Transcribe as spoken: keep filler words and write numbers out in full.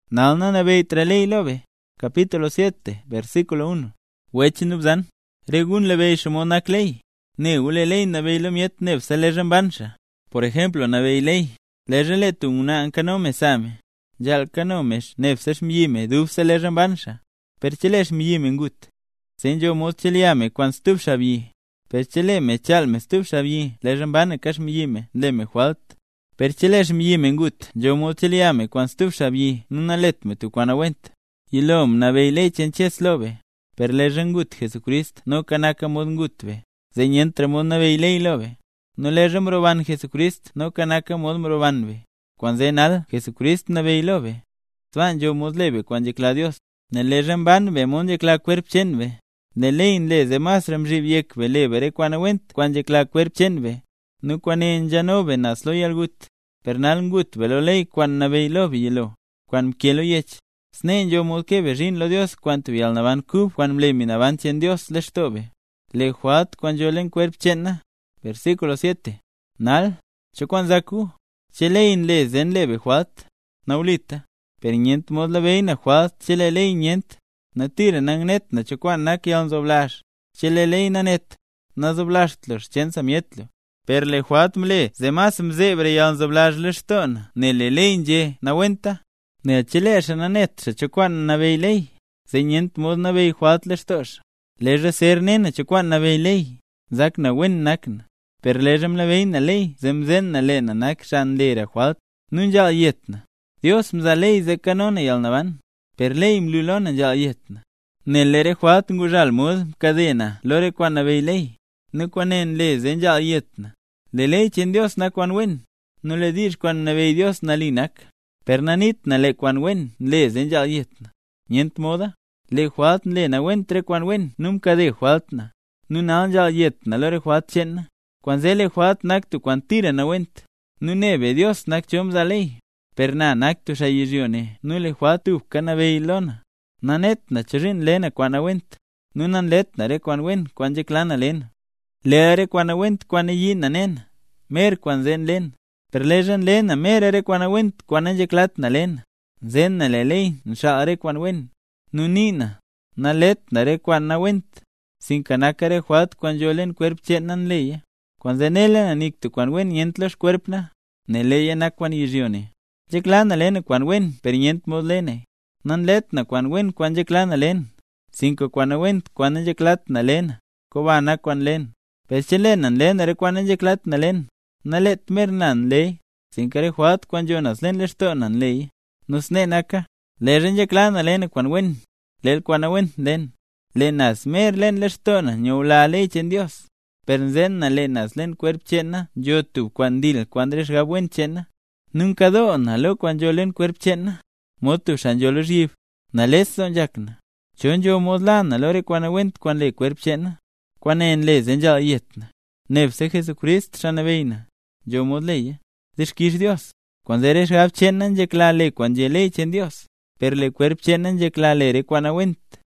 Nalna nabey traley lobe. Capítulo siete, versículo uno. Wechinubzan. Regun lebey shomonak ley. Ne ule ley nabey lomiet neb se lejan bansha. Por ejemplo, nabey ley. Lejale tu una ankanome same. Jal kanomesh neb se shmiyime duf se lejan bansha. Perchelesh miyime ngut. Senjo mos cheliame kwan stup shabi. Perchele me chal me stup shabi. Lejan bane kash miyime le me hualt. Perchelesh miyime ngut. Jo mos cheliame kwan stup shabi. Nuna let me tu kwan awent. Yilom nabey ley chenches lobe. Per lejan gut Jesucrist no kanaka mod ngutve. Zeñentra mod nabey ley lobe. No lejan roban Jesucrist no kanaka mod robanve. Kwan zenal Jesucrist nabey lobe. Swan jo mod lebe kwan jekla Dios. Ne lejan banve mon jekla cuerp chenve. Ne lein le zemas ramjib yekve lebe re kwan awent kwan jekla cuerp chenve. No kwan en janobe naslo yalgut. Pernal ngut velo ley kwan nabey lobe yelo. Kwan mkielo yech. Snen yo mod kebe rin lo Dios cuanto vial navan kub kwan mle minavan chen Dios les tobe. Le huat kwan yo len cuerp chenna. Versículo siete. Nal, chokwan zaku. Chelein le zen lebe huat. Naulita. Perñent mod la veina huat chele lei ñent. Na tira nang net na chokwan nak yaln zoblash. Chele lei na net. Na zoblash tlosh chen samietlo. Per le huat mle zemas mzebre yaln zoblash lishton. Ne le lein je na wenta. Ne chilesha na net sa chokwan na vey ley. Zeñent mod na vey huat lishtosh. Leja ser nena chokwan na vey ley. Zak na wen nakna. Per lejam la vey na ley. Zemzen na le na nak shan lera huat. Nun jal yetna. Dios mza ley ze kanona yal navan. Per ley mlulona jal yetna. Ne lere huat ngujal mod kadena. Lore kwan na vey ley. No kwanen le zen jal yetna. Le ley chen Dios na kwan wen. No le dish kwan na vey Dios na linak. Per nanit na le kwan wen le zen jal yetna. Nyent moda. Le huat le na wen tre kwan wen. Num kade huat na. Nun al jal yetna lore huat chenna. Kwan zele huat nak tu kwan tira na went. Nun ebe Dios nak chom za ley. Per na nak tu shayirione. Nu le huat uf kana vey lona. Nanet na chirin lena kwan awent. Nunan let na re kwan wen kwan jeklana lena. Le are kwan awent kwan yin na nena. Mer kwan zen lena. Per lejan lena mer are kwan awent kwan jeklat na lena. Zen na le ley nsha are kwan wen. Nunina. Na let na re kwan na went. Sin kanaka re huat kwan jolen cuerp chenan leya. Kwan zenele na niktu kwan wen yentlosh cuerp na. Ne leya na kwan yirione. Jeklana lena kwan wen per yent mod lene. Nan let na kwan wen kwan jeklana len. Cinco kwan awent kwan jeklat na lena. Koba na kwan len. Per chelenan lena re kwan jeklat na len. Na let mer nan ley. Cinco re huat kwan jonas len leshto nan ley. Nus ne naka. Le ren jeklana lena kwan wen. Lel kwan awent len. Lenas mer len leshto na nyula ley chen Dios. Per zen na lenas len cuerp chena. Yo tu kwan dil kwan reshga buen chena. Nunca do na lo kwan yo len cuerp chena. Motu shan yo lo riv. Na les son jakna. Chon yo modla na lore kwan awent kwan le cuerp chena. Kwan en le zen jal yetna. Nebse Jesucrist shan aveina. Yo modleya. Dishkish Dios. Kwan zeresh gab chenan jekla le kwan je le chen Dios. Per le cuerp chenan jekla le re kwan awent.